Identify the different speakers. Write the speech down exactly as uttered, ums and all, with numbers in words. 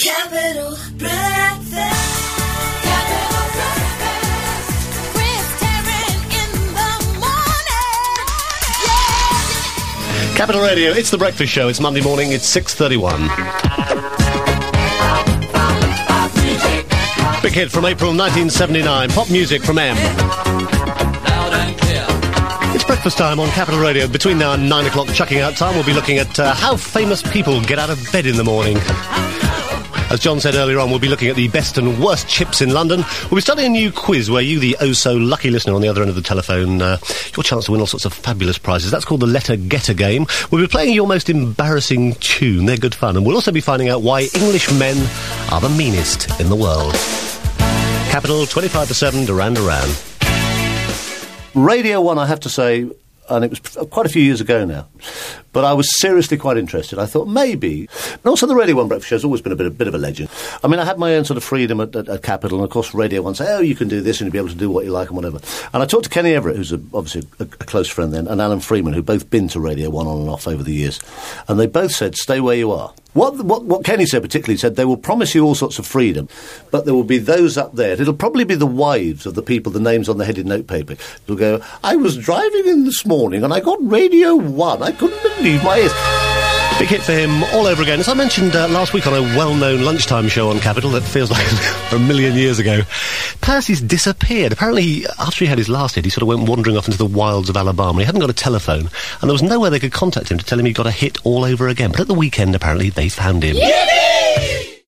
Speaker 1: Capital Breakfast. Capital Breakfast. Chris Tarrant in the morning. Yeah.
Speaker 2: Capital Radio, it's The Breakfast Show. It's Monday morning, it's six thirty-one. Big hit from April nineteen seventy-nine. Pop music from M.
Speaker 3: Loud and clear.
Speaker 2: It's breakfast time on Capital Radio. Between now and nine o'clock chucking out time, we'll be looking at uh, how famous people get out of bed in the morning. As John said earlier on, we'll be looking at the best and worst chips in London. We'll be starting a new quiz where you, the oh-so-lucky listener on the other end of the telephone, uh, your chance to win all sorts of fabulous prizes. That's called the Letter Getter game. We'll be playing your most embarrassing tune. They're good fun. And we'll also be finding out why English men are the meanest in the world. Capital, twenty-five to seven, Duran Duran. Radio one, I have to say, and it was quite a few years ago now, but I was seriously quite interested. I thought maybe... And also the Radio one breakfast show has always been a bit, a bit of a legend. I mean, I had my own sort of freedom at, at, at Capital, and of course Radio one say, oh, you can do this and you'll be able to do what you like and whatever. And I talked to Kenny Everett, who's a, obviously a, a close friend then, and Alan Freeman, who've both been to Radio one on and off over the years. And they both said, stay where you are. What, what, what Kenny said particularly said, they will promise you all sorts of freedom, but there will be those up there. It'll probably be the wives of the people, the names on the headed notepaper. They'll go, I was driving in this morning and I got Radio one. I couldn't believe my ears. Big hit for him all over again. As I mentioned uh, last week on a well-known lunchtime show on Capital that feels like a million years ago, Percy's disappeared. Apparently, after he had his last hit, he sort of went wandering off into the wilds of Alabama. He hadn't got a telephone, and there was nowhere they could contact him to tell him he got a hit all over again. But at the weekend, apparently, they found him.
Speaker 1: Yippee!